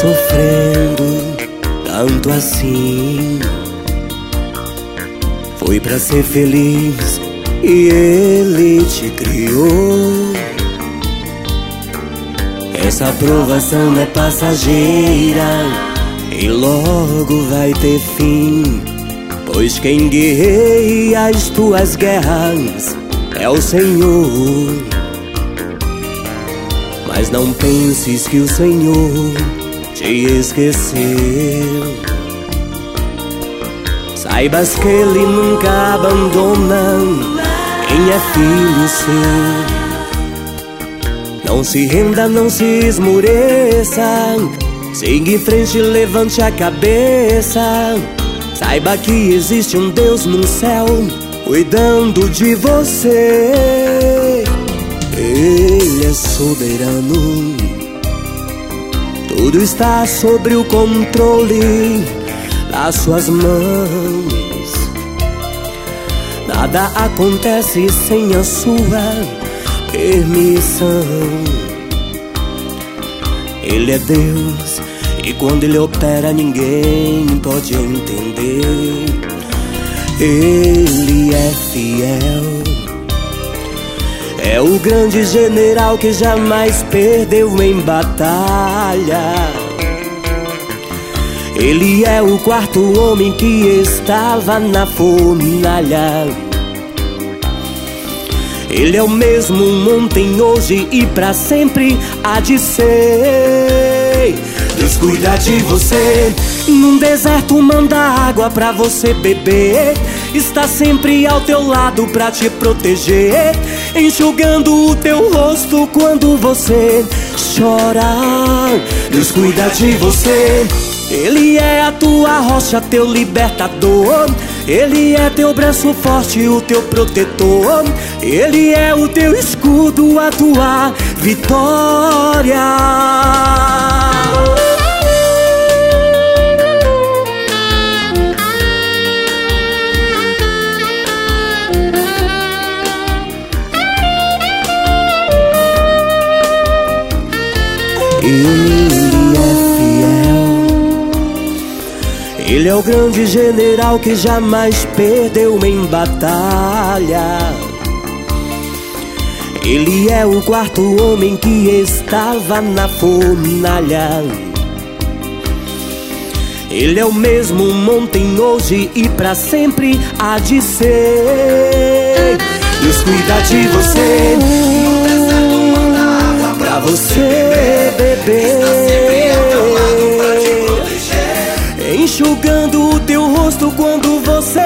sofrendo tanto assim. Foi pra ser feliz e Ele te criou. Essa provação é passageira e logo vai ter fim, pois quem guerreia as tuas guerras é o Senhor. Mas não penses que o Senhor te esqueceu. Saibas que Ele nunca abandona quem é filho seu. Não se renda, não se esmoreça, siga em frente, levante a cabeça. Saiba que existe um Deus no céu cuidando de você. Ele é soberano, tudo está sobre o controle das suas mãos. Nada acontece sem a sua permissão. Ele é Deus e quando Ele opera ninguém pode entender. Ele é fiel, é o grande general que jamais perdeu em batalha. Ele é o quarto homem que estava na fornalha. Ele é o mesmo ontem, hoje e pra sempre há de ser. Deus cuida de você, num deserto manda água pra você beber. Está sempre ao teu lado pra te proteger, enxugando o teu rosto quando você chora. Deus cuida de você, Ele é a tua rocha, teu libertador. Ele é teu braço forte, o teu protetor. Ele é o teu escudo, a tua vitória. Ele é fiel, Ele é o grande general que jamais perdeu em batalha. Ele é o quarto homem que estava na fornalha. Ele é o mesmo ontem, hoje e pra sempre há de ser. Deus cuida de você, pra você beber, enxugando o teu rosto quando você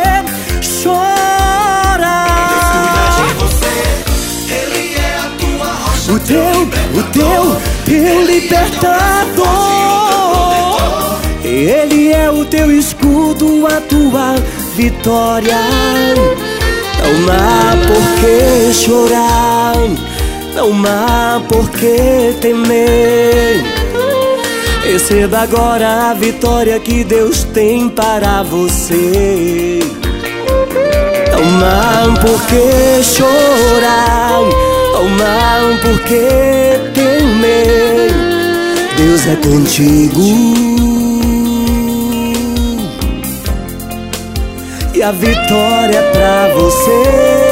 chora. Deus cuida de você, Ele é a tua rocha, teu libertador. Ele é o teu escudo, a tua vitória. Não há por que chorar, não há por que temer. Receba agora a vitória que Deus tem para você. Não há por que chorar, não há por que temer. Deus é contigo e a vitória é pra você.